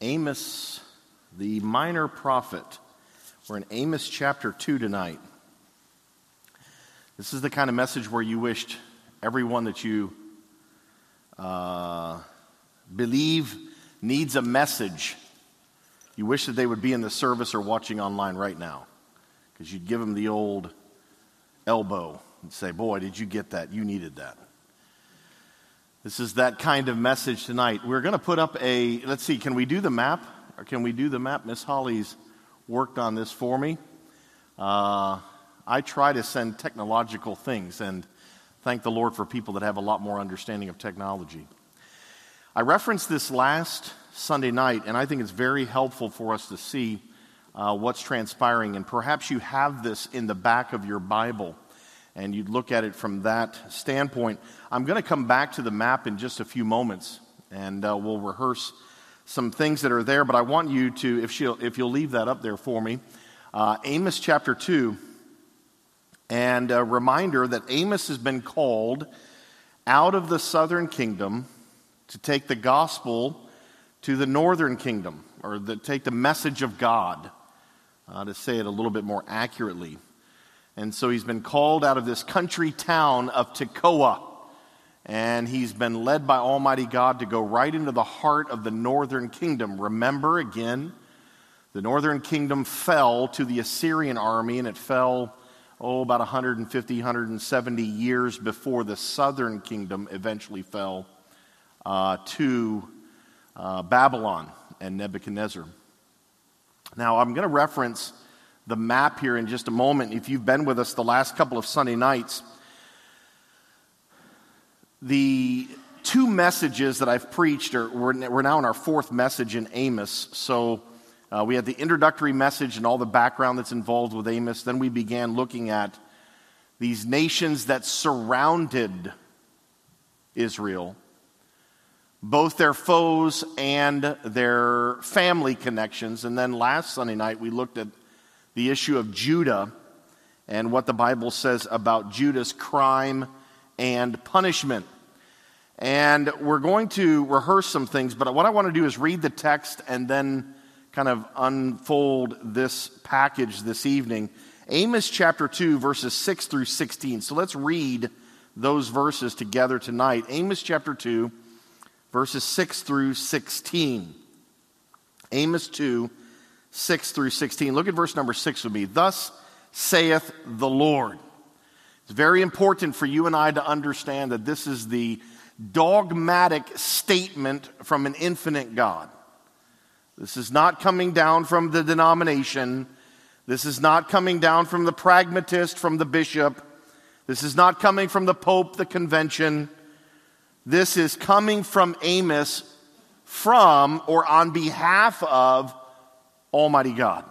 Amos, the minor prophet. We're in Amos chapter 2 tonight. This is the kind of message where you wished everyone that you believe needs a message. You wish that they would be in the service or watching online right now, because you'd give them the old elbow and say, boy, did you get that? You needed that. This is that kind of message tonight. We're going to put up let's see, can we do the map? Or can we do the map? Miss Holly's worked on this for me. I try to send technological things, and thank the Lord for people that have a lot more understanding of technology. I referenced this last Sunday night, and I think it's very helpful for us to see what's transpiring. And perhaps you have this in the back of your Bible, and you'd look at it from that standpoint. I'm going to come back to the map in just a few moments, and we'll rehearse some things that are there. But I want you to, if you'll leave that up there for me, Amos chapter 2, and a reminder that Amos has been called out of the southern kingdom to take the gospel to the northern kingdom, or take the message of God, to say it a little bit more accurately. And so he's been called out of this country town of Tekoa, and he's been led by Almighty God to go right into the heart of the northern kingdom. Remember, again, the northern kingdom fell to the Assyrian army, and it fell, about 150, 170 years before the southern kingdom eventually fell to Babylon and Nebuchadnezzar. Now, I'm going to reference the map here in just a moment. If you've been with us the last couple of Sunday nights, the two messages that I've preached, we're now in our fourth message in Amos. So we had the introductory message and all the background that's involved with Amos. Then we began looking at these nations that surrounded Israel, both their foes and their family connections. And then last Sunday night we looked at the issue of Judah and what the Bible says about Judah's crime and punishment. And we're going to rehearse some things, but what I want to do is read the text and then kind of unfold this package this evening. Amos chapter 2, verses 6 through 16. So let's read those verses together tonight. Amos chapter 2, verses 6 through 16. Amos 2, 6 through 16. Look at verse number 6 with me. Thus saith the Lord. It's very important for you and I to understand that this is the dogmatic statement from an infinite God. This is not coming down from the denomination. This is not coming down from the pragmatist, from the bishop. This is not coming from the Pope, the convention. This is coming from Amos, from or on behalf of Almighty God.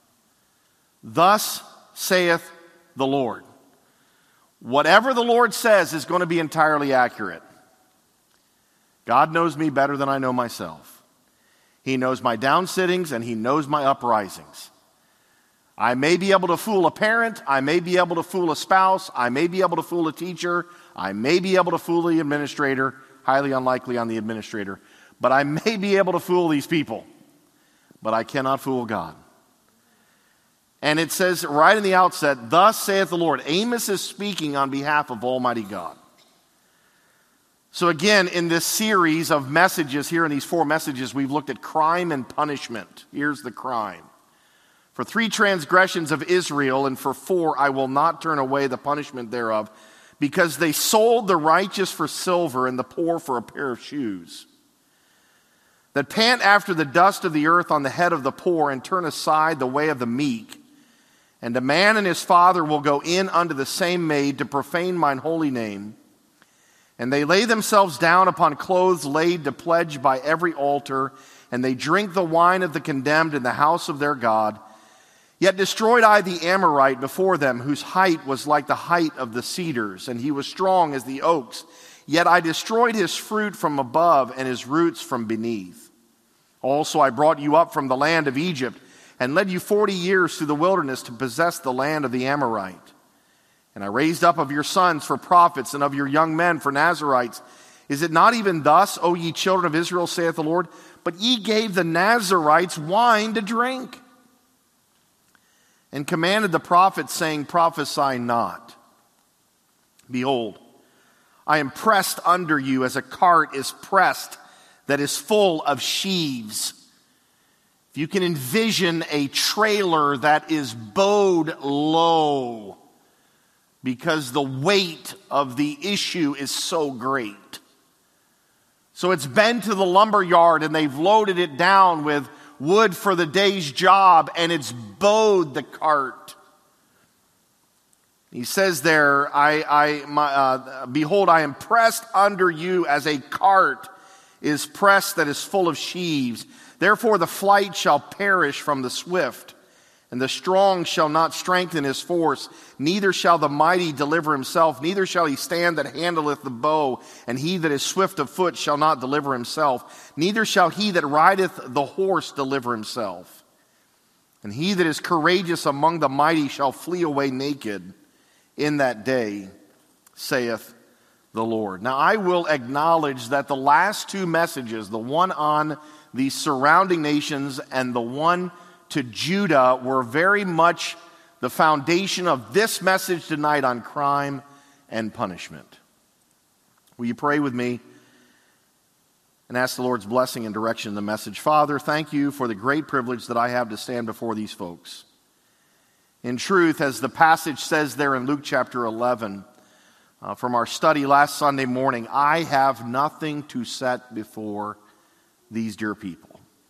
Thus saith the Lord. Whatever the Lord says is going to be entirely accurate. God knows me better than I know myself. He knows my downsittings and He knows my uprisings. I may be able to fool a parent. I may be able to fool a spouse. I may be able to fool a teacher. I may be able to fool the administrator. Highly unlikely on the administrator. But I may be able to fool these people. But I cannot fool God. And it says right in the outset, thus saith the Lord. Amos is speaking on behalf of Almighty God. So again, in this series of messages here, in these four messages, we've looked at crime and punishment. Here's the crime. For 3 transgressions of Israel, and for 4 I will not turn away the punishment thereof, because they sold the righteous for silver and the poor for a pair of shoes. That pant after the dust of the earth on the head of the poor, and turn aside the way of the meek. And a man and his father will go in unto the same maid to profane mine holy name. And they lay themselves down upon clothes laid to pledge by every altar, and they drink the wine of the condemned in the house of their God. Yet destroyed I the Amorite before them, whose height was like the height of the cedars, and he was strong as the oaks. Yet I destroyed his fruit from above, and his roots from beneath. Also I brought you up from the land of Egypt, and led you 40 years through the wilderness to possess the land of the Amorite. And I raised up of your sons for prophets, and of your young men for Nazarites. Is it not even thus, O ye children of Israel, saith the Lord? but ye gave the Nazarites wine to drink. And commanded the prophets, saying, Prophesy not. Behold, I am pressed under you as a cart is pressed that is full of sheaves. If you can envision a trailer that is bowed low because the weight of the issue is so great. So it's been to the lumber yard and they've loaded it down with wood for the day's job, and it's bowed the cart. He says there, behold, I am pressed under you as a cart is pressed that is full of sheaves. Therefore the flight shall perish from the swift, and the strong shall not strengthen his force. Neither shall the mighty deliver himself, neither shall he stand that handleth the bow, and he that is swift of foot shall not deliver himself. Neither shall he that rideth the horse deliver himself. And he that is courageous among the mighty shall flee away naked in that day, saith the Lord. Now I will acknowledge that the last two messages, the one on the surrounding nations and the one to Judah, were very much the foundation of this message tonight on crime and punishment. Will you pray with me and ask the Lord's blessing and direction in the message? Father, thank you for the great privilege that I have to stand before these folks. In truth, as the passage says there in Luke chapter 11, from our study last Sunday morning, I have nothing to set before these dear people.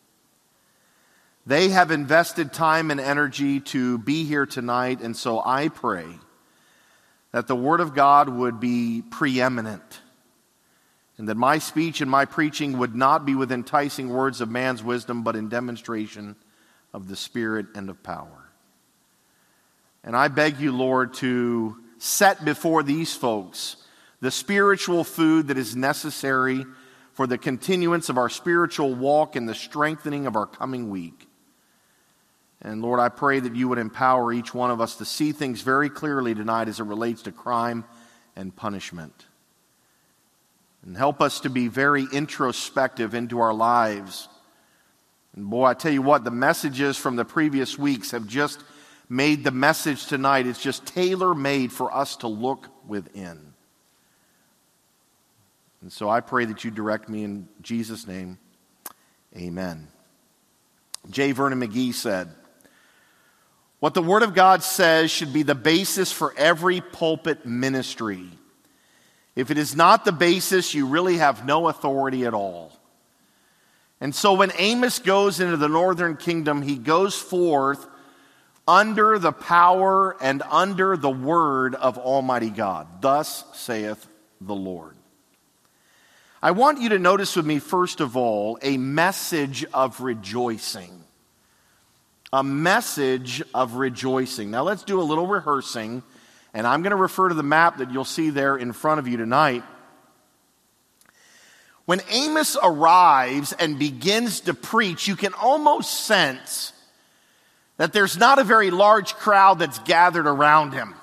They have invested time and energy to be here tonight, and so I pray that the Word of God would be preeminent, and that my speech and my preaching would not be with enticing words of man's wisdom, but in demonstration of the Spirit and of power. And I beg you, Lord, to set before these folks the spiritual food that is necessary for the continuance of our spiritual walk and the strengthening of our coming week. And Lord, I pray that you would empower each one of us to see things very clearly tonight as it relates to crime and punishment. And help us to be very introspective into our lives. And boy, I tell you what, the messages from the previous weeks have just made the message tonight, it's just tailor-made for us to look within. And so I pray that you direct me in Jesus' name. Amen. J. Vernon McGee said, what the Word of God says should be the basis for every pulpit ministry. If it is not the basis, you really have no authority at all. And so when Amos goes into the northern kingdom, he goes forth under the power and under the word of Almighty God. Thus saith the Lord. I want you to notice with me, first of all, a message of rejoicing. A message of rejoicing. Now let's do a little rehearsing, and I'm going to refer to the map that you'll see there in front of you tonight. When Amos arrives and begins to preach, you can almost sense that there's not a very large crowd that's gathered around him.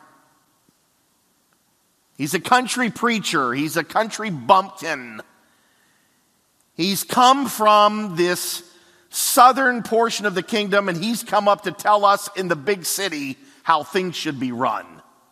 He's a country preacher. He's a country bumpkin. He's come from this southern portion of the kingdom, and he's come up to tell us in the big city how things should be run.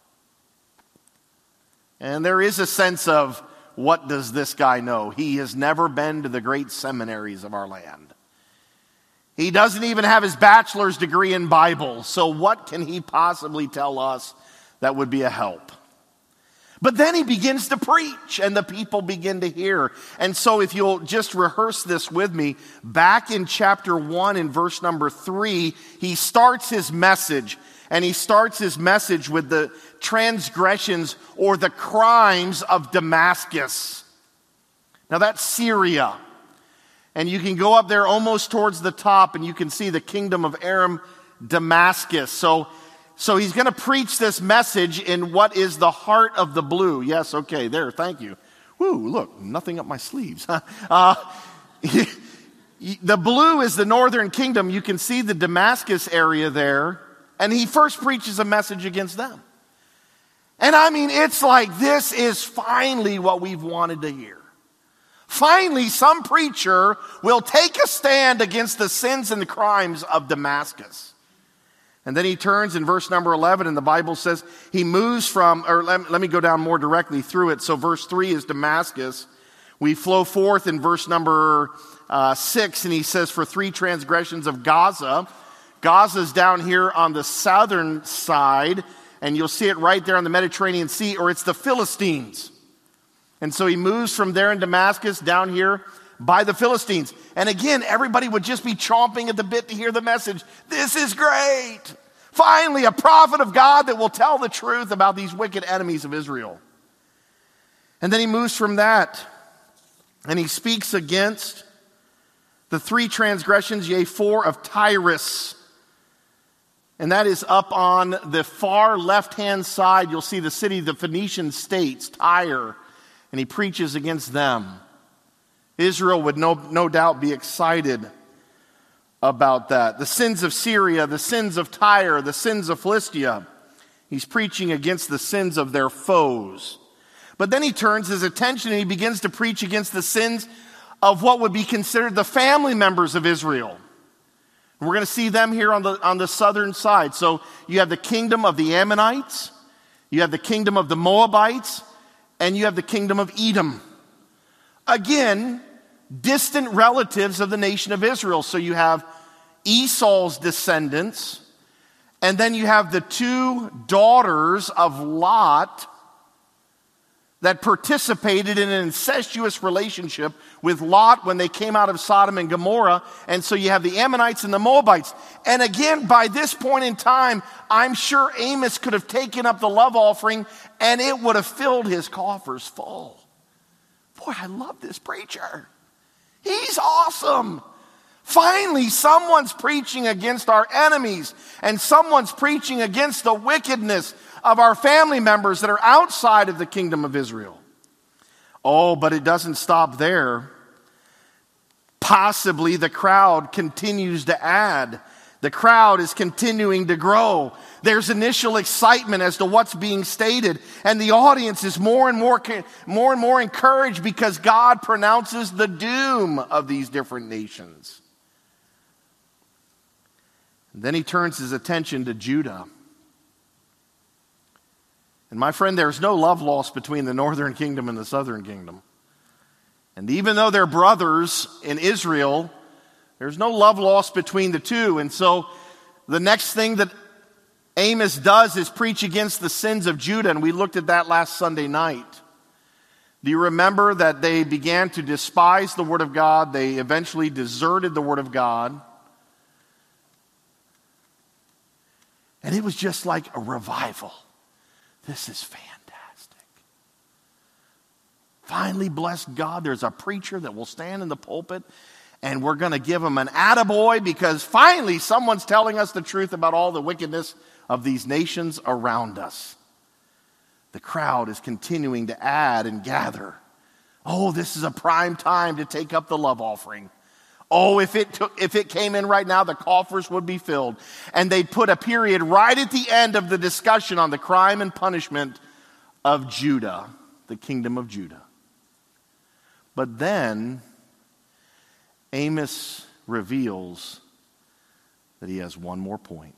And there is a sense of, what does this guy know? He has never been to the great seminaries of our land. He doesn't even have his bachelor's degree in Bible, so what can he possibly tell us that would be a help? But then he begins to preach, and the people begin to hear. And so if you'll just rehearse this with me, back in chapter 1 in verse number 3, he starts his message. And he starts his message with the transgressions or the crimes of Damascus. Now that's Syria. And you can go up there almost towards the top, and you can see the kingdom of Aram, Damascus. So he's going to preach this message in what is the heart of the blue. Yes, okay, there, thank you. Woo, look, nothing up my sleeves. The blue is the northern kingdom. You can see the Damascus area there. And he first preaches a message against them. And I mean, it's like this is finally what we've wanted to hear. Finally, some preacher will take a stand against the sins and the crimes of Damascus. And then he turns in verse number 11, and the Bible says he moves from, or let me go down more directly through it. So verse 3 is Damascus. We flow forth in verse number 6, and he says, for 3 transgressions of Gaza. Gaza's down here on the southern side, and you'll see it right there on the Mediterranean Sea, or it's the Philistines. And so he moves from there in Damascus down here by the Philistines. And again, everybody would just be chomping at the bit to hear the message. This is great. Finally, a prophet of God that will tell the truth about these wicked enemies of Israel. And then he moves from that, and he speaks against the 3 transgressions, yea, 4 of Tyrus. And that is up on the far left-hand side. You'll see the city, the Phoenician states, Tyre. And he preaches against them. Israel would no doubt be excited about that. The sins of Syria, the sins of Tyre, the sins of Philistia. He's preaching against the sins of their foes. But then he turns his attention and he begins to preach against the sins of what would be considered the family members of Israel. And we're going to see them here on the southern side. So you have the kingdom of the Ammonites, you have the kingdom of the Moabites, and you have the kingdom of Edom. Again, distant relatives of the nation of Israel. So you have Esau's descendants, and then you have the 2 daughters of Lot that participated in an incestuous relationship with Lot when they came out of Sodom and Gomorrah. And so you have the Ammonites and the Moabites. And again, by this point in time, I'm sure Amos could have taken up the love offering and it would have filled his coffers full. Boy, I love this preacher. He's awesome. Finally, someone's preaching against our enemies, and someone's preaching against the wickedness of our family members that are outside of the kingdom of Israel. Oh, but it doesn't stop there. Possibly the crowd continues to add. The crowd is continuing to grow. There's initial excitement as to what's being stated, and the audience is more and more encouraged because God pronounces the doom of these different nations. And then he turns his attention to Judah. And my friend, there's no love lost between the northern kingdom and the southern kingdom. And even though they're brothers in Israel, there's no love lost between the two. And so the next thing that Amos does is preach against the sins of Judah. And we looked at that last Sunday night. Do you remember that they began to despise the word of God? They eventually deserted the word of God. And it was just like a revival. This is fantastic. Finally, bless God, there's a preacher that will stand in the pulpit and we're going to give him an attaboy because finally someone's telling us the truth about all the wickedness of these nations around us. The crowd is continuing to add and gather. Oh, this is a prime time to take up the love offering. Oh, if it came in right now, the coffers would be filled. And they'd put a period right at the end of the discussion on the crime and punishment of Judah, the kingdom of Judah. But then Amos reveals that he has one more point.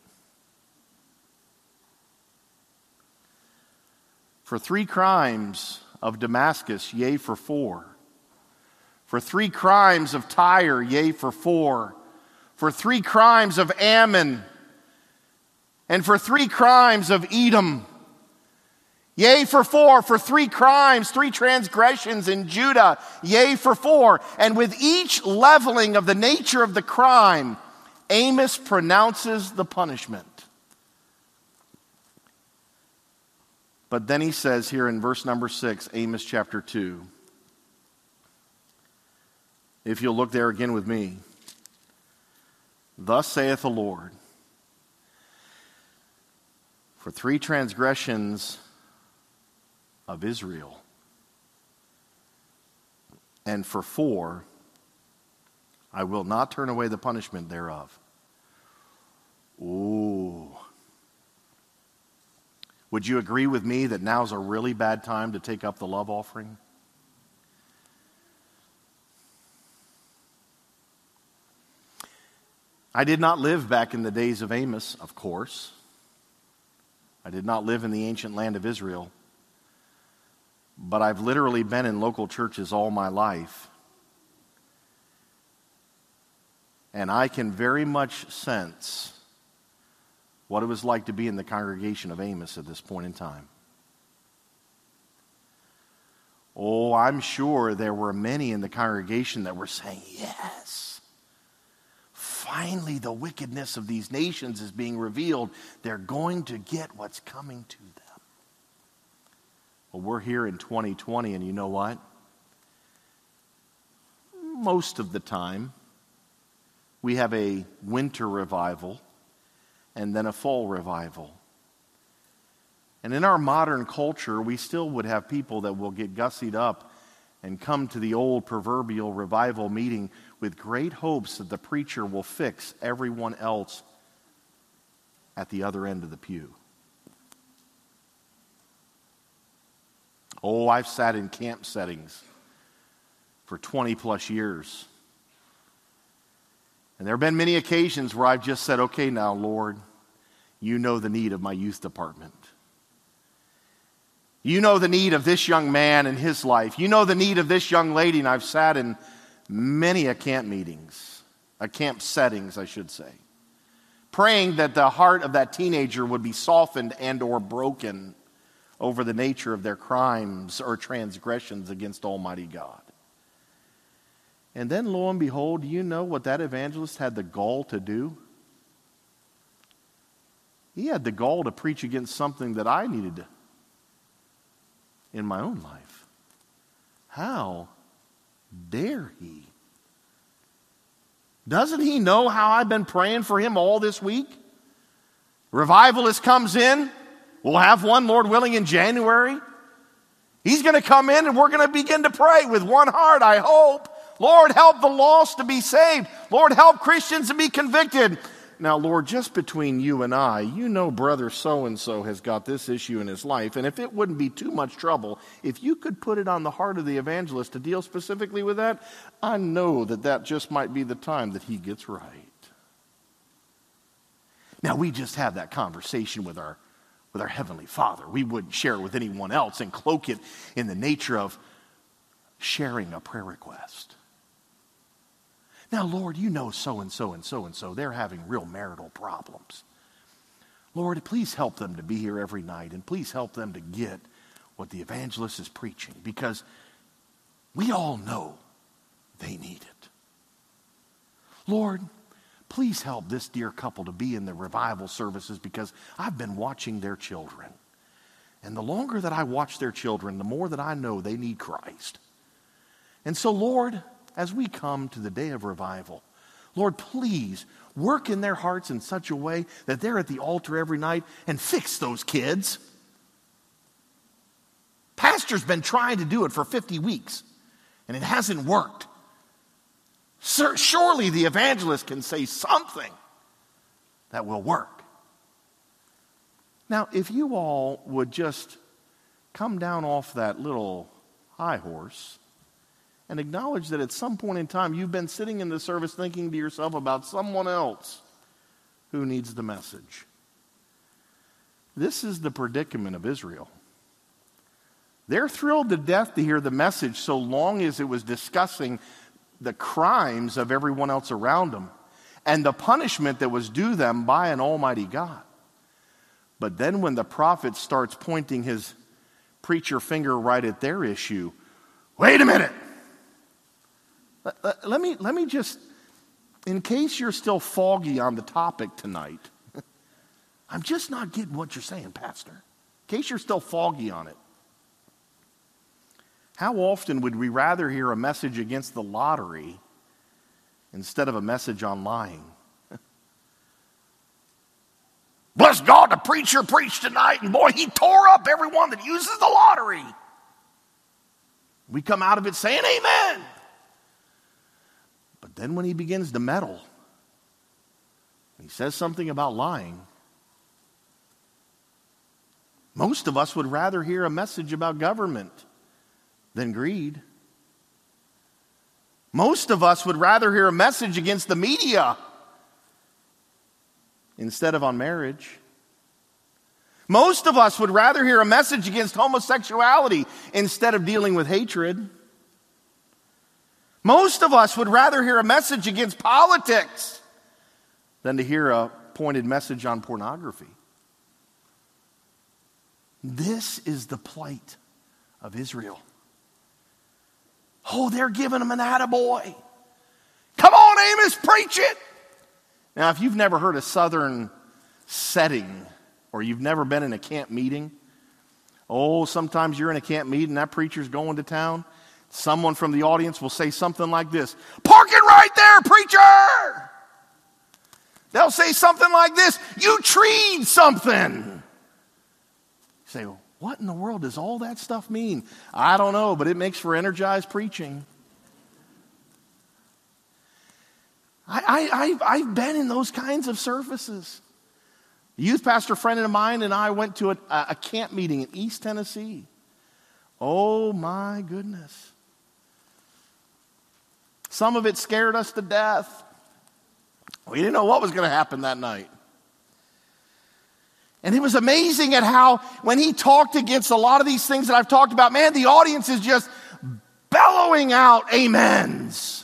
For 3 crimes of Damascus, yea, for 4. For 3 crimes of Tyre, yea, for 4. For 3 crimes of Ammon. And for 3 crimes of Edom. Yea, for 4. For 3 crimes, 3 transgressions in Judah. Yea, for 4. And with each leveling of the nature of the crime, Amos pronounces the punishment. But then he says here in verse number 6, Amos chapter 2. If you'll look there again with me. Thus saith the Lord, for 3 transgressions of Israel, and for 4, I will not turn away the punishment thereof. Ooh. Would you agree with me that now's a really bad time to take up the love offering? I did not live back in the days of Amos, of course. I did not live in the ancient land of Israel. But I've literally been in local churches all my life. And I can very much sense what it was like to be in the congregation of Amos at this point in time. Oh, I'm sure there were many in the congregation that were saying, yes, finally the wickedness of these nations is being revealed. They're going to get what's coming to them. Well, we're here in 2020, and you know what? Most of the time, we have a winter revival and then a fall revival. And in our modern culture, we still would have people that will get gussied up and come to the old proverbial revival meeting with great hopes that the preacher will fix everyone else at the other end of the pew. Oh, I've sat in camp settings for 20 plus years. And there have been many occasions where I've just said, okay, now, Lord, you know the need of my youth department. You know the need of this young man in his life. You know the need of this young lady. And I've sat in many a camp meetings, camp settings, I should say, praying that the heart of that teenager would be softened and or broken over the nature of their crimes or transgressions against Almighty God. And then, lo and behold, you know what that evangelist had the gall to do? He had the gall to preach against something that I needed in my own life. How dare he? Doesn't he know how I've been praying for him all this week? Revivalist comes in. We'll have one, Lord willing, in January. He's going to come in and we're going to begin to pray with one heart, I hope. Lord, help the lost to be saved. Lord, help Christians to be convicted. Now, Lord, just between you and I, you know brother so-and-so has got this issue in his life, and if it wouldn't be too much trouble, if you could put it on the heart of the evangelist to deal specifically with that, I know that just might be the time that he gets right. Now, we just have that conversation with our Heavenly Father. We wouldn't share it with anyone else and cloak it in the nature of sharing a prayer request. Now, Lord, you know so-and-so and so-and-so, they're having real marital problems. Lord, please help them to be here every night, and please help them to get what the evangelist is preaching, because we all know they need it. Lord, please help this dear couple to be in the revival services, because I've been watching their children. And the longer that I watch their children, the more that I know they need Christ. And so, Lord, as we come to the day of revival, Lord, please work in their hearts in such a way that they're at the altar every night and fix those kids. Pastor's been trying to do it for 50 weeks, and it hasn't worked. Surely the evangelist can say something that will work. Now, if you all would just come down off that little high horse and acknowledge that at some point in time you've been sitting in the service thinking to yourself about someone else who needs the message. This is the predicament of Israel. They're thrilled to death to hear the message so long as it was discussing the crimes of everyone else around them and the punishment that was due them by an almighty God. But then when the prophet starts pointing his preacher finger right at their issue, wait a minute. Let me just, in case you're still foggy on the topic tonight, I'm just not getting what you're saying, Pastor. In case you're still foggy on it. How often would we rather hear a message against the lottery instead of a message on lying? Bless God, the preacher preached tonight, and boy, he tore up everyone that uses the lottery. We come out of it saying amen. But then when he begins to meddle, he says something about lying, most of us would rather hear a message about government than greed. Most of us would rather hear a message against the media instead of on marriage. Most of us would rather hear a message against homosexuality instead of dealing with hatred. Most of us would rather hear a message against politics than to hear a pointed message on pornography. This is the plight of Israel. Oh, they're giving him an attaboy. Come on, Amos, preach it. Now, if you've never heard a southern setting, or you've never been in a camp meeting, sometimes you're in a camp meeting, that preacher's going to town. Someone from the audience will say something like this: "Park it right there, preacher!" They'll say something like this: "You treed something." You say, well, what in the world does all that stuff mean? I don't know, but it makes for energized preaching. I've been in those kinds of services. A youth pastor friend of mine and I went to a camp meeting in East Tennessee. Oh my goodness. Some of it scared us to death. We didn't know what was going to happen that night. And it was amazing at how, when he talked against a lot of these things that I've talked about, man, the audience is just bellowing out amens.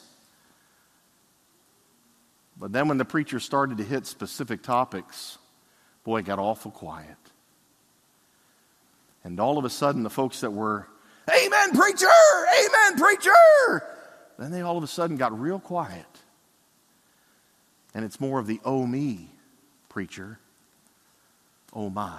But then when the preacher started to hit specific topics, boy, it got awful quiet. And all of a sudden, the folks that were, "Amen, preacher! Amen, preacher!" then they all of a sudden got real quiet. And it's more of the "oh me, preacher, oh my."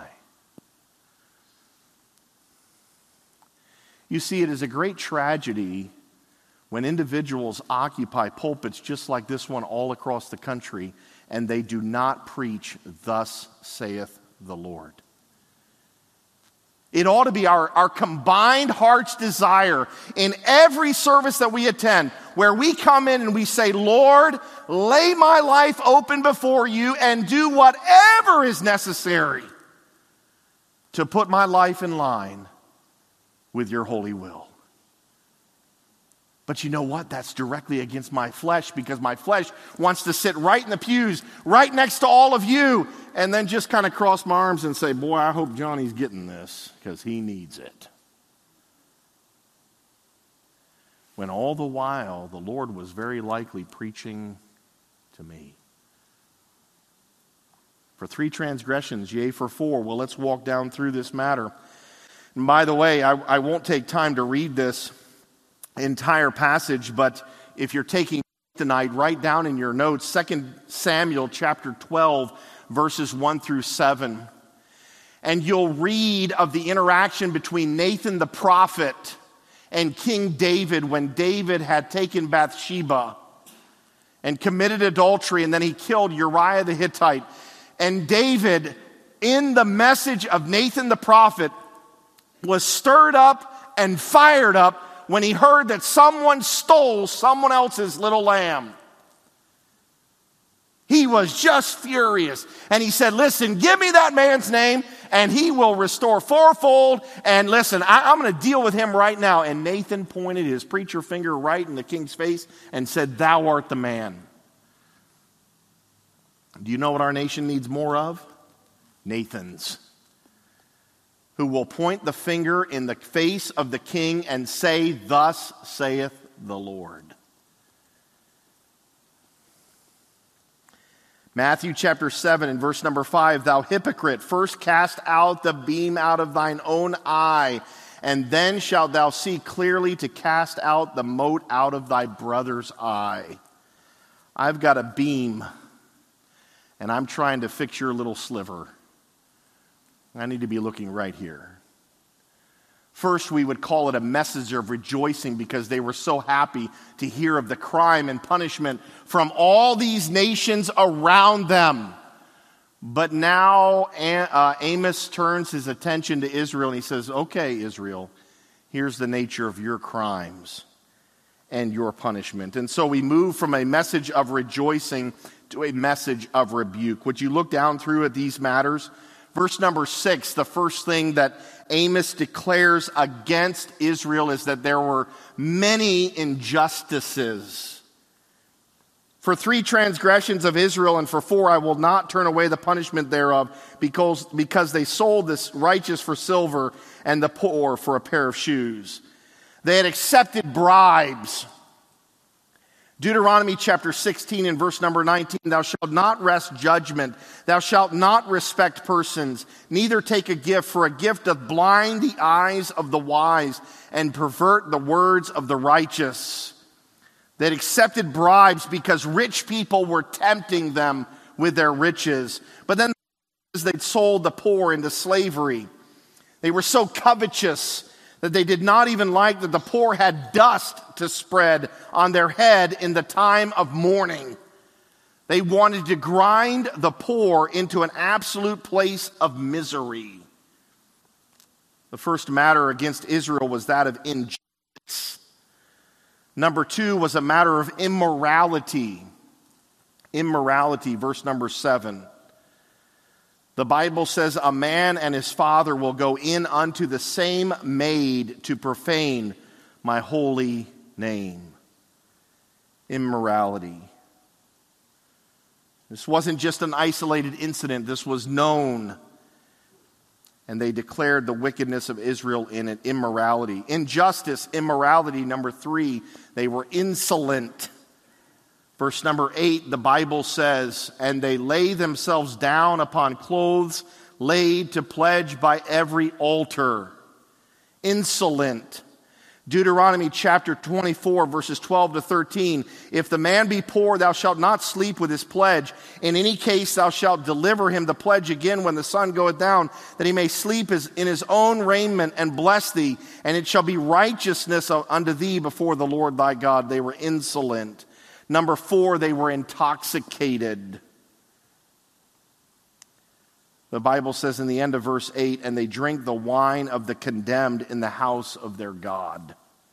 You see, it is a great tragedy when individuals occupy pulpits just like this one all across the country and they do not preach, "Thus saith the Lord." It ought to be our combined heart's desire in every service that we attend, where we come in and we say, "Lord, lay my life open before you and do whatever is necessary to put my life in line with your holy will." But you know what? That's directly against my flesh, because my flesh wants to sit right in the pews, right next to all of you, and then just kind of cross my arms and say, "Boy, I hope Johnny's getting this because he needs it." When all the while, the Lord was very likely preaching to me. For 3 transgressions, yea, for 4. Well, let's walk down through this matter. And by the way, I won't take time to read this entire passage, but if you're taking tonight, write down in your notes 2 Samuel chapter 12, verses 1 through 7. And you'll read of the interaction between Nathan the prophet and King David when David had taken Bathsheba and committed adultery, and then he killed Uriah the Hittite. And David, in the message of Nathan the prophet, was stirred up and fired up when he heard that someone stole someone else's little lamb. He was just furious. And he said, "Listen, give me that man's name and he will restore fourfold. And listen, I'm going to deal with him right now." And Nathan pointed his preacher finger right in the king's face and said, "Thou art the man." Do you know what our nation needs more of? Nathans, who will point the finger in the face of the king and say, "Thus saith the Lord." Matthew chapter 7 and verse number 5, "Thou hypocrite, first cast out the beam out of thine own eye, and then shalt thou see clearly to cast out the mote out of thy brother's eye." I've got a beam, and I'm trying to fix your little sliver. I need to be looking right here. First, we would call it a message of rejoicing because they were so happy to hear of the crime and punishment from all these nations around them. But now Amos turns his attention to Israel and he says, "Okay, Israel, here's the nature of your crimes and your punishment." And so we move from a message of rejoicing to a message of rebuke. Would you look down through at these matters? Verse number 6, the first thing that Amos declares against Israel is that there were many injustices. For 3 transgressions of Israel, and for 4 I will not turn away the punishment thereof, because they sold this righteous for silver and the poor for a pair of shoes. They had accepted bribes. Deuteronomy chapter 16 and verse number 19, thou shalt not wrest judgment, thou shalt not respect persons, neither take a gift, for a gift doth blind the eyes of the wise and pervert the words of the righteous. They had accepted bribes because rich people were tempting them with their riches. But then they'd sold the poor into slavery. They were so covetous that they did not even like that the poor had dust to spread on their head in the time of mourning. They wanted to grind the poor into an absolute place of misery. The first matter against Israel was that of injustice. Number 2 was a matter of immorality. Immorality, verse number 7. The Bible says, a man and his father will go in unto the same maid to profane my holy name. Immorality. This wasn't just an isolated incident. This was known. And they declared the wickedness of Israel in it, immorality. Injustice, immorality. Number 3, they were insolent. Verse number 8, the Bible says, and they lay themselves down upon clothes laid to pledge by every altar. Insolent. Deuteronomy chapter 24, verses 12 to 13. If the man be poor, thou shalt not sleep with his pledge. In any case, thou shalt deliver him the pledge again when the sun goeth down, that he may sleep in his own raiment and bless thee. And it shall be righteousness unto thee before the Lord thy God. They were insolent. Number 4, they were intoxicated. The Bible says in the end of verse 8, and they drink the wine of the condemned in the house of their God.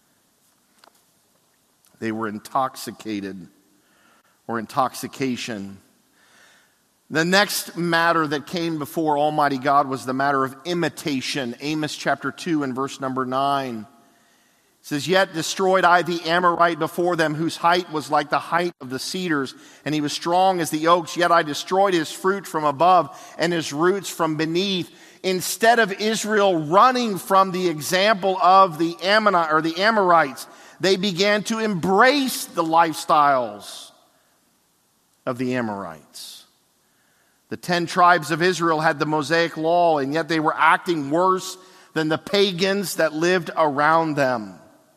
They were intoxicated, or intoxication. The next matter that came before Almighty God was the matter of imitation. Amos chapter 2 and verse number 9. It says, yet destroyed I the Amorite before them, whose height was like the height of the cedars, and he was strong as the oaks. Yet I destroyed his fruit from above and his roots from beneath. Instead of Israel running from the example of the Amorites, they began to embrace the lifestyles of the Amorites. The 10 tribes of Israel had the Mosaic law, and yet they were acting worse than the pagans that lived around them.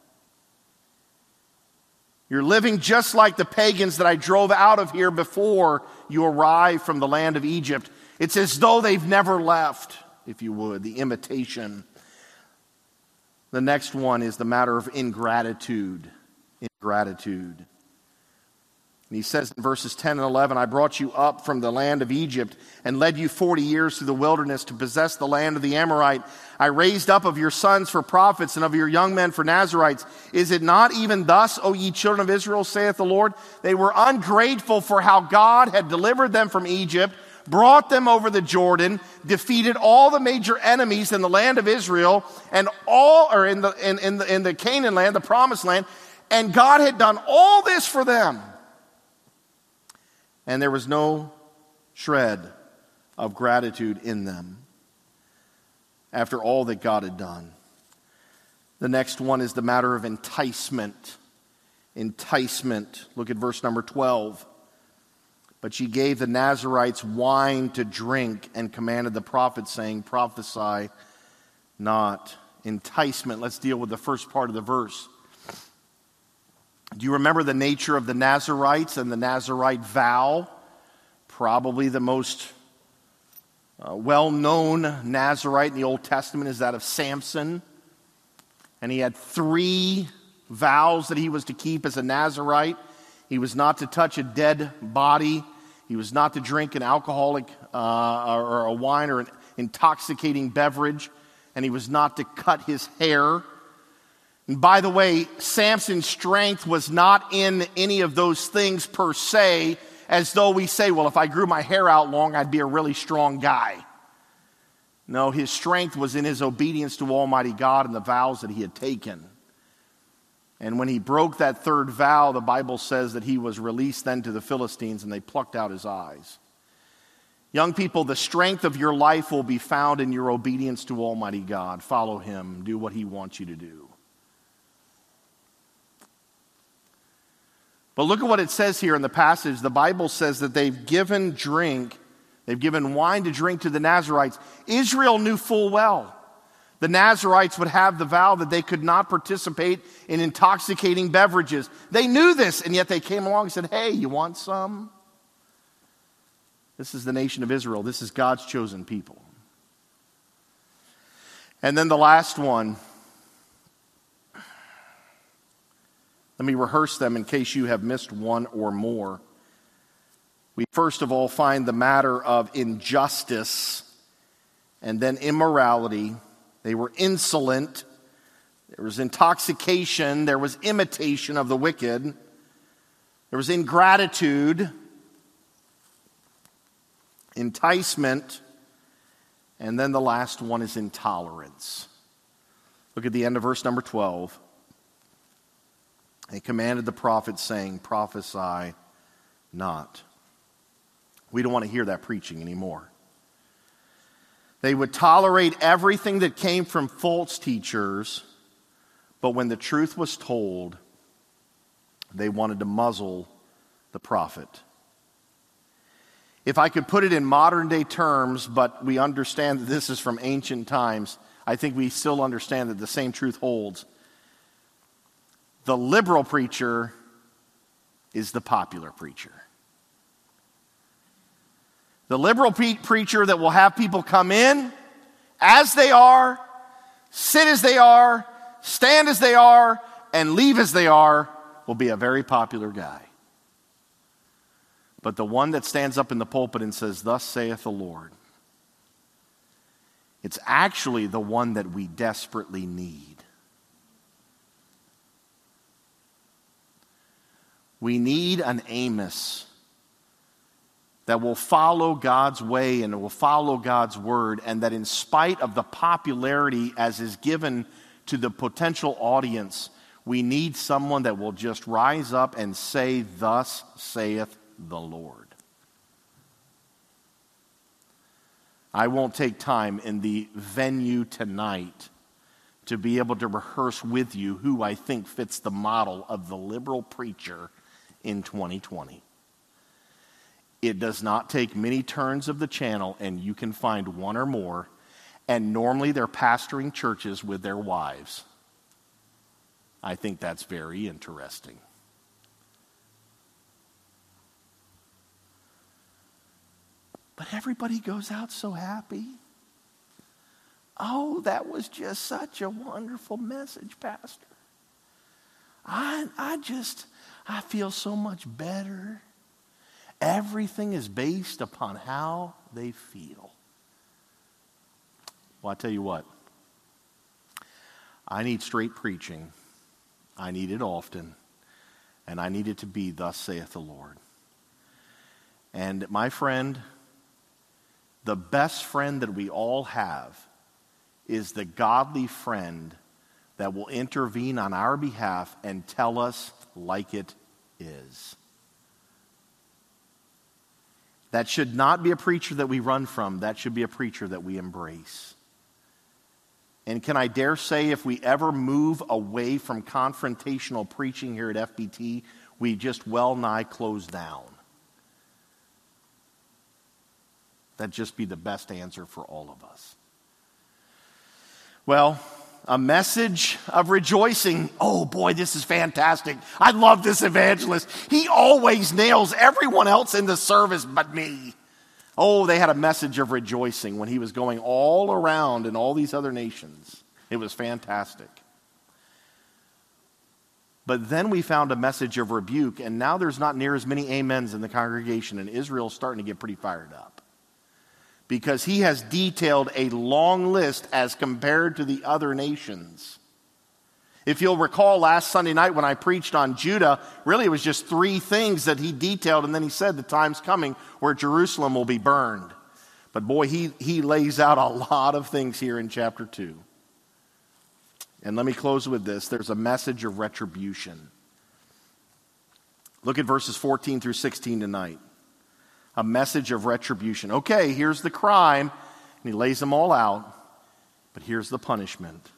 You're living just like the pagans that I drove out of here before you arrived from the land of Egypt. It's as though they've never left, if you would, the imitation. The next one is the matter of ingratitude. Ingratitude. And he says in verses 10 and 11, I brought you up from the land of Egypt and led you 40 years through the wilderness to possess the land of the Amorite. I raised up of your sons for prophets and of your young men for Nazarites. Is it not even thus, O ye children of Israel, saith the Lord? They were ungrateful for how God had delivered them from Egypt, brought them over the Jordan, defeated all the major enemies in the land of Israel, and in the Canaan land, the promised land, and God had done all this for them. And there was no shred of gratitude in them after all that God had done. The next one is the matter of enticement. Enticement. Look at verse number 12. But she gave the Nazarites wine to drink and commanded the prophets, saying, prophesy not. Enticement. Let's deal with the first part of the verse. Do you remember the nature of the Nazarites and the Nazarite vow? Probably the most well-known Nazarite in the Old Testament is that of Samson. And he had 3 vows that he was to keep as a Nazarite. He was not to touch a dead body. He was not to drink an alcoholic or a wine or an intoxicating beverage. And he was not to cut his hair. And by the way, Samson's strength was not in any of those things per se, as though we say, well, if I grew my hair out long, I'd be a really strong guy. No, his strength was in his obedience to Almighty God and the vows that he had taken. And when he broke that third vow, the Bible says that he was released then to the Philistines and they plucked out his eyes. Young people, the strength of your life will be found in your obedience to Almighty God. Follow him. Do what he wants you to do. But look at what it says here in the passage. The Bible says that they've given wine to drink to the Nazarites. Israel knew full well the Nazarites would have the vow that they could not participate in intoxicating beverages. They knew this, and yet they came along and said, hey, you want some? This is the nation of Israel. This is God's chosen people. And then the last one. Let me rehearse them in case you have missed one or more. We first of all find the matter of injustice and then immorality. They were insolent. There was intoxication. There was imitation of the wicked. There was ingratitude, enticement, and then the last one is intolerance. Look at the end of verse number 12. They commanded the prophets, saying, prophesy not. We don't want to hear that preaching anymore. They would tolerate everything that came from false teachers, but when the truth was told, they wanted to muzzle the prophet. If I could put it in modern day terms, but we understand that this is from ancient times, I think we still understand that the same truth holds. The liberal preacher is the popular preacher. The liberal preacher that will have people come in as they are, sit as they are, stand as they are, and leave as they are will be a very popular guy. But the one that stands up in the pulpit and says, thus saith the Lord, it's actually the one that we desperately need. We need an Amos that will follow God's way and will follow God's word, and that in spite of the popularity as is given to the potential audience, we need someone that will just rise up and say, thus saith the Lord. I won't take time in the venue tonight to be able to rehearse with you who I think fits the model of the liberal preacher in 2020. It does not take many turns of the channel and you can find one or more, and normally they're pastoring churches with their wives. I think that's very interesting. But everybody goes out so happy. Oh, that was just such a wonderful message, Pastor. I feel so much better. Everything is based upon how they feel. Well, I tell you what. I need straight preaching. I need it often. And I need it to be, thus saith the Lord. And my friend, the best friend that we all have is the godly friend that will intervene on our behalf and tell us like it is. That should not be a preacher that we run from. That should be a preacher that we embrace. And can I dare say, if we ever move away from confrontational preaching here at FBT, we just well nigh close down. That'd just be the best answer for all of us. Well, a message of rejoicing. Oh boy, this is fantastic. I love this evangelist. He always nails everyone else in the service but me. Oh, they had a message of rejoicing when he was going all around in all these other nations. It was fantastic. But then we found a message of rebuke, and now there's not near as many amens in the congregation, and Israel's starting to get pretty fired up. Because he has detailed a long list as compared to the other nations. If you'll recall last Sunday night when I preached on Judah, really it was just 3 things that he detailed, and then he said the time's coming where Jerusalem will be burned. But boy, he lays out a lot of things here in chapter 2. And let me close with this. There's a message of retribution. Look at verses 14 through 16 tonight. A message of retribution. Okay, here's the crime, and he lays them all out, but here's the punishment.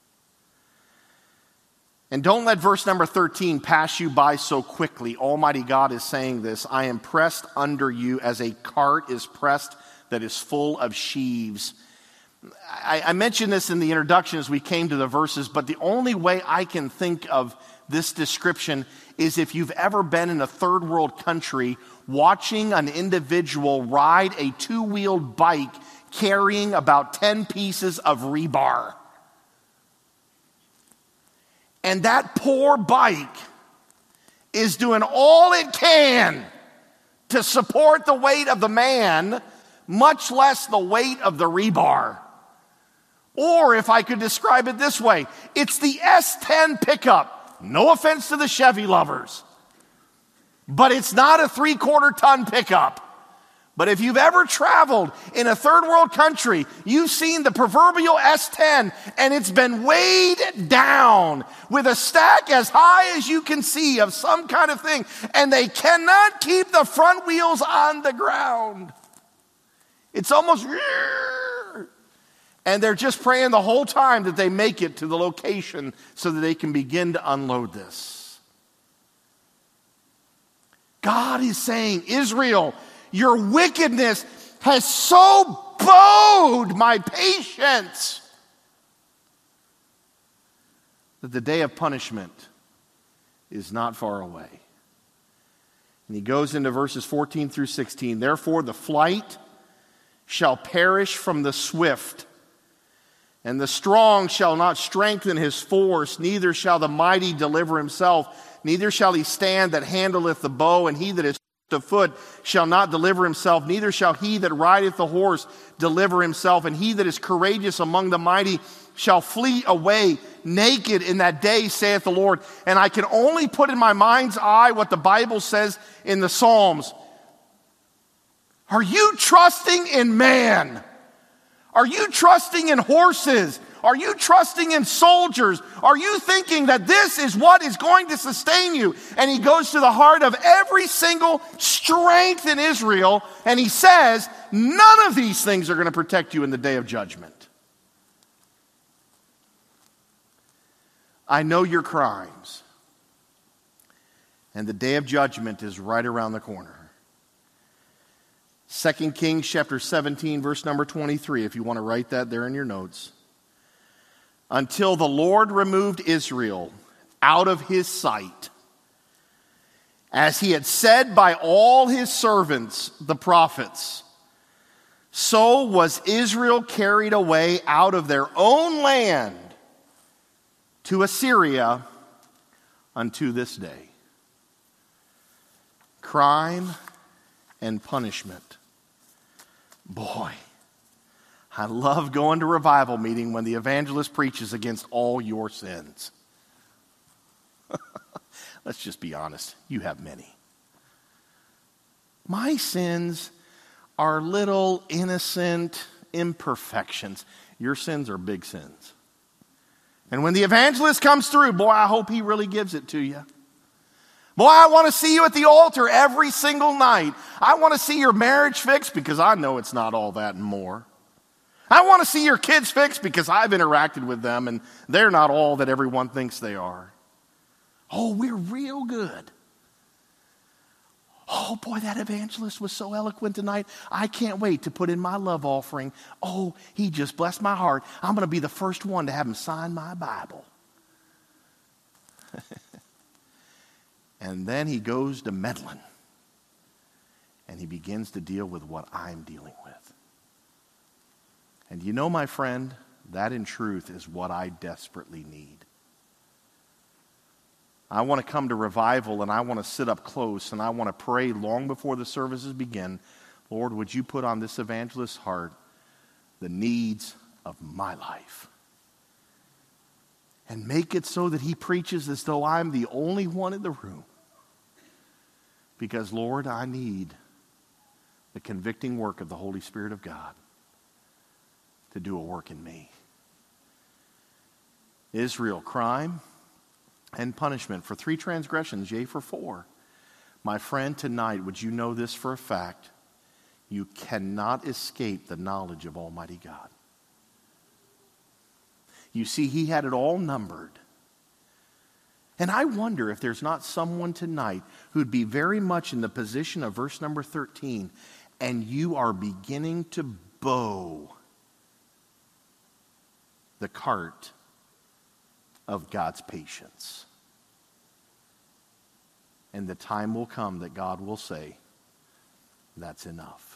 And don't let verse number 13 pass you by so quickly. Almighty God is saying this, I am pressed under you as a cart is pressed that is full of sheaves. I mentioned this in the introduction as we came to the verses, but the only way I can think of this description is if you've ever been in a third world country watching an individual ride a two-wheeled bike carrying about 10 pieces of rebar. And that poor bike is doing all it can to support the weight of the man, much less the weight of the rebar. Or if I could describe it this way, it's the S10 pickup. No offense to the Chevy lovers, but it's not a 3/4 ton pickup. But if you've ever traveled in a third world country, you've seen the proverbial S10, and it's been weighed down with a stack as high as you can see of some kind of thing, and they cannot keep the front wheels on the ground. It's almost... And they're just praying the whole time that they make it to the location so that they can begin to unload this. God is saying, Israel, your wickedness has so bowed my patience that the day of punishment is not far away. And he goes into verses 14 through 16. Therefore the flight shall perish from the swift, and the strong shall not strengthen his force, neither shall the mighty deliver himself, neither shall he stand that handleth the bow, and he that is of foot shall not deliver himself, neither shall he that rideth the horse deliver himself, and he that is courageous among the mighty shall flee away naked in that day, saith the Lord. And I can only put in my mind's eye what the Bible says in the Psalms. Are you trusting in man? Are you trusting in horses? Are you trusting in soldiers? Are you thinking that this is what is going to sustain you? And he goes to the heart of every single strength in Israel, and he says, none of these things are going to protect you in the day of judgment. I know your crimes, and the day of judgment is right around the corner. 2 Kings chapter 17, verse number 23, if you want to write that there in your notes. Until the Lord removed Israel out of his sight, as he had said by all his servants, the prophets, so was Israel carried away out of their own land to Assyria unto this day. Crime and punishment. Boy, I love going to revival meeting when the evangelist preaches against all your sins. Let's just be honest. You have many. My sins are little innocent imperfections. Your sins are big sins. And when the evangelist comes through, boy, I hope he really gives it to you. Boy, I want to see you at the altar every single night. I want to see your marriage fixed because I know it's not all that and more. I want to see your kids fixed because I've interacted with them and they're not all that everyone thinks they are. Oh, we're real good. Oh, boy, that evangelist was so eloquent tonight. I can't wait to put in my love offering. Oh, he just blessed my heart. I'm going to be the first one to have him sign my Bible. And then he goes to meddling. And he begins to deal with what I'm dealing with. And you know, my friend, that in truth is what I desperately need. I want to come to revival and I want to sit up close and I want to pray long before the services begin. Lord, would you put on this evangelist's heart the needs of my life? And make it so that he preaches as though I'm the only one in the room. Because, Lord, I need the convicting work of the Holy Spirit of God to do a work in me. Israel, crime and punishment for 3 transgressions, yea, for 4. My friend, tonight, would you know this for a fact? You cannot escape the knowledge of Almighty God. You see, he had it all numbered. And I wonder if there's not someone tonight who'd be very much in the position of verse number 13, and you are beginning to bow the cart of God's patience. And the time will come that God will say, that's enough.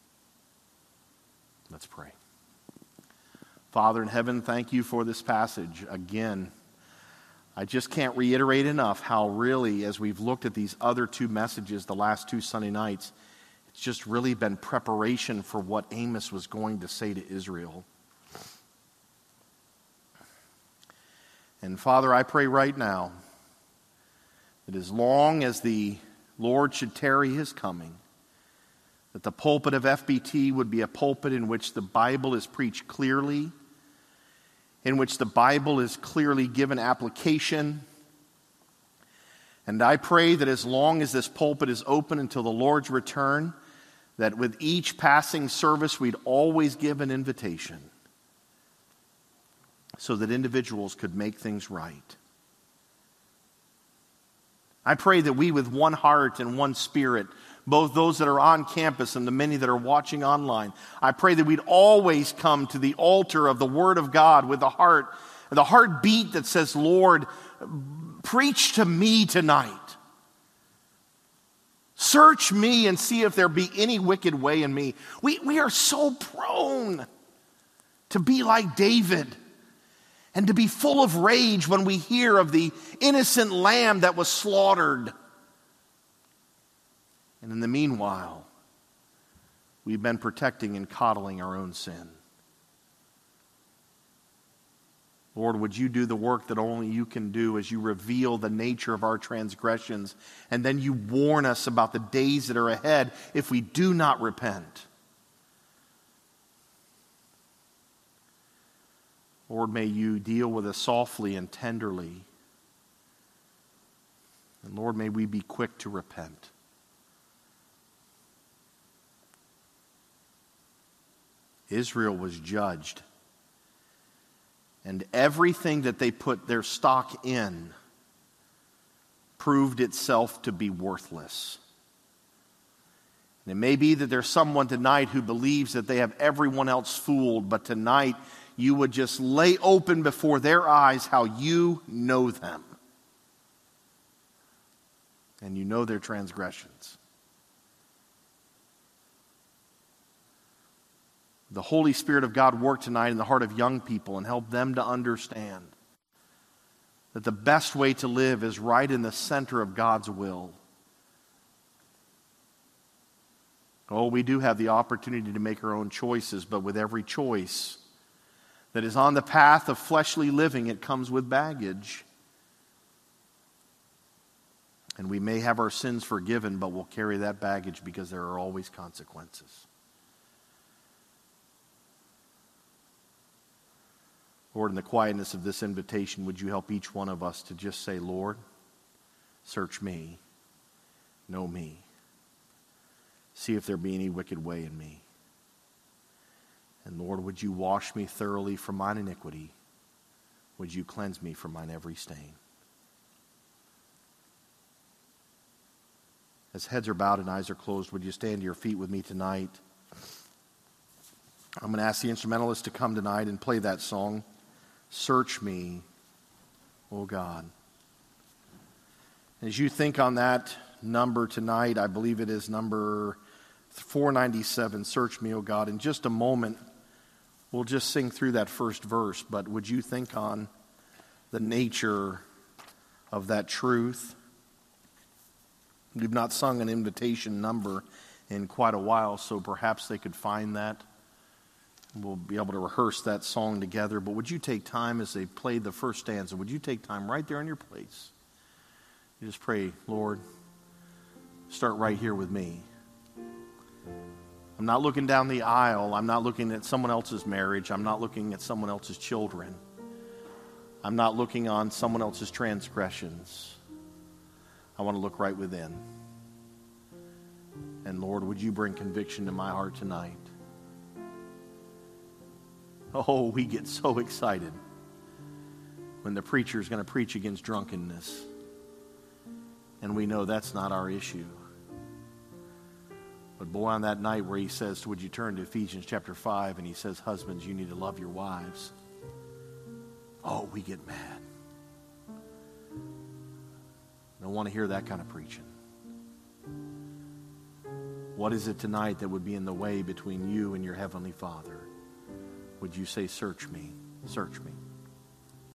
Let's pray. Father in heaven, thank you for this passage. Again, I just can't reiterate enough how really, as we've looked at these other 2 messages the last 2 Sunday nights, it's just really been preparation for what Amos was going to say to Israel. And Father, I pray right now that as long as the Lord should tarry his coming, that the pulpit of FBT would be a pulpit in which the Bible is preached clearly, in which the Bible is clearly given application. And I pray that as long as this pulpit is open until the Lord's return, that with each passing service we'd always give an invitation so that individuals could make things right. I pray that we with one heart and one spirit, both those that are on campus and the many that are watching online, I pray that we'd always come to the altar of the Word of God with the heartbeat that says, Lord, preach to me tonight. Search me and see if there be any wicked way in me. We are so prone to be like David and to be full of rage when we hear of the innocent lamb that was slaughtered. And in the meanwhile, we've been protecting and coddling our own sin. Lord, would you do the work that only you can do as you reveal the nature of our transgressions, and then you warn us about the days that are ahead if we do not repent. Lord, may you deal with us softly and tenderly. And Lord, may we be quick to repent. Israel was judged, and everything that they put their stock in proved itself to be worthless. And it may be that there's someone tonight who believes that they have everyone else fooled, but tonight you would just lay open before their eyes how you know them. And you know their transgressions. The Holy Spirit of God work tonight in the heart of young people and help them to understand that the best way to live is right in the center of God's will. Oh, we do have the opportunity to make our own choices, but with every choice that is on the path of fleshly living, it comes with baggage. And we may have our sins forgiven, but we'll carry that baggage because there are always consequences. Lord, in the quietness of this invitation, would you help each one of us to just say, Lord, search me, know me, see if there be any wicked way in me. And Lord, would you wash me thoroughly from mine iniquity? Would you cleanse me from mine every stain? As heads are bowed and eyes are closed, would you stand to your feet with me tonight? I'm going to ask the instrumentalist to come tonight and play that song, Search Me, O God. As you think on that number tonight, I believe it is number 497, Search Me, O God. In just a moment, we'll just sing through that first verse, but would you think on the nature of that truth? We've not sung an invitation number in quite a while, so perhaps they could find that. We'll be able to rehearse that song together, but would you take time as they played the first stanza, would you take time right there in your place? You just pray, Lord, start right here with me. I'm not looking down the aisle. I'm not looking at someone else's marriage. I'm not looking at someone else's children. I'm not looking on someone else's transgressions. I want to look right within. And Lord, would you bring conviction to my heart tonight? Oh, we get so excited when the preacher is going to preach against drunkenness. And we know that's not our issue. But boy, on that night where he says, would you turn to Ephesians chapter 5, and he says, husbands, you need to love your wives. Oh, we get mad. Don't want to hear that kind of preaching. What is it tonight that would be in the way between you and your Heavenly Father? Would you say, search me, search me.